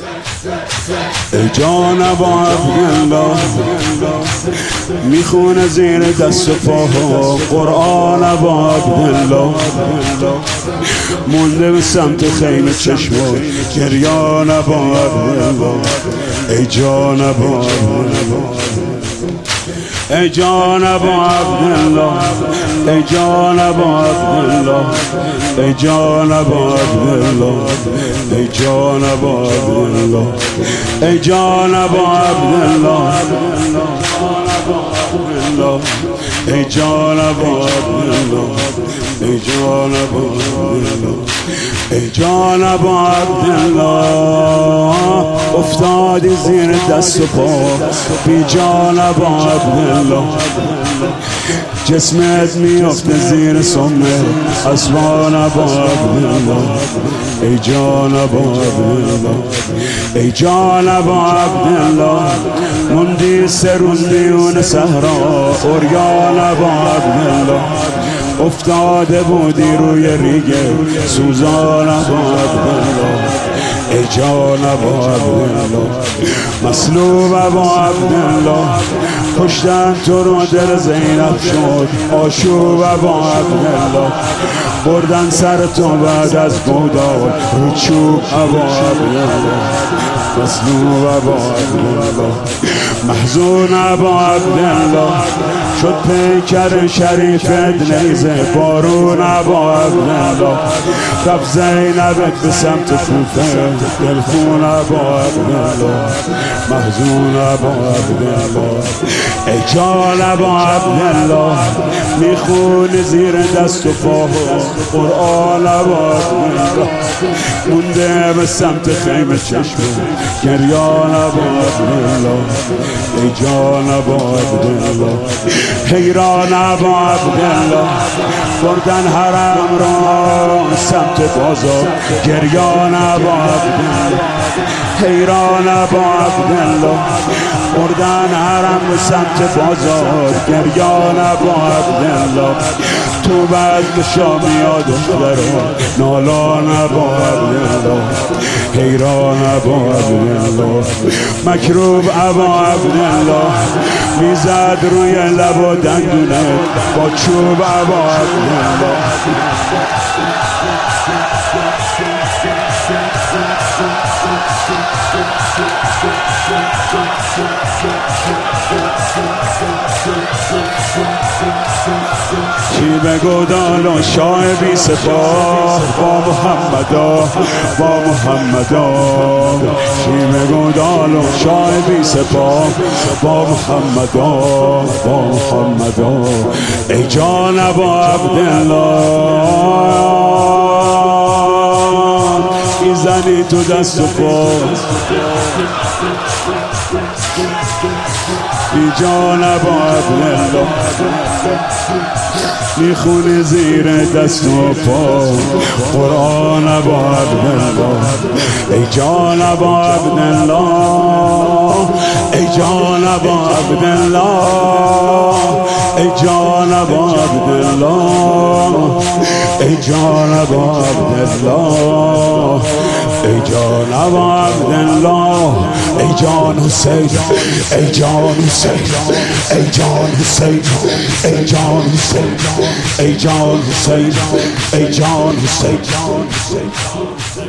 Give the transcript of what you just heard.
ای جان ابا عبدالله میخونه زیر دست و پاها قرآن ابا عبدالله مونده به سمت خیمه چشما گریان ابا عبدالله ای جان ابا عبدالله ای جان ابا عبدالله ای جان ابا عبدالله ای جان ابا عبدالله ای جان ابا عبدالله ای جان ابا عبدالله ای جان ابا عبدالله ای جان ابا عبدالله ای جان ابا عبدالله افتادی زیر دست و پا بی جان ابا عبدالله جسمت میافته زیر سمه اسوان ابا عبدالله ای جان ابا عبدالله ای جان ابا عبدالله موندی سرون میون صحرا عریان ابا عبدالله افتاده بودی روی ریگه سوزان ابا عبدالله ای جان ابا عبدالله مصلوب ابا عبدالله کشتن تو رو دل زینب شد آشوب ابا عبدالله بردن سر تو بعد از گودال رو چوب ابا عبدالله مصلوب ابا عبدالله محزون ابا عبدالله شد پیکر شریفت نیزه بارون ابا عبدالله رفت زینبت به سمت کوفه دلخون ابا عبدالله محزون ابا عبدالله ای جان ابا عبدالله میخونی زیر دست و پا قرآن ابا عبدالله مونده به سمت خیمه چشم گریان ابا عبدالله ای جان ابا عبدالله حیران ابا عبدالله بردن حرم را سمت بازار گریان ابا عبدالله حیران ابا عبدالله بردن حرم به سمت بازار گریان ابا عبدالله تو بزم شامی ها دختران نالان ابا عبدالله حیران ابا عبدالله مکروب ابا عبدالله میزد روی لب و دندونه با چوب ابا عبدالله چی بگو دالو شاه بی سپاه با محمدا با محمدا چی بگو دالو شاه بی سپاه با محمدا با محمدا ای جان ابا عبدالله میزنی تو دست و پا بی جان ابا عبدالله میخونی زیر دست و پا قرآن ابا عبدالله ای جان ابا عبدالله ای جان ابا عبدالله ای جان ابا عبدالله ای جان ابا عبدالله ای جان ابا عبدالله ای جان حسین ای جان حسین ای جان حسین ای جان حسین ای جان حسین ای جان حسین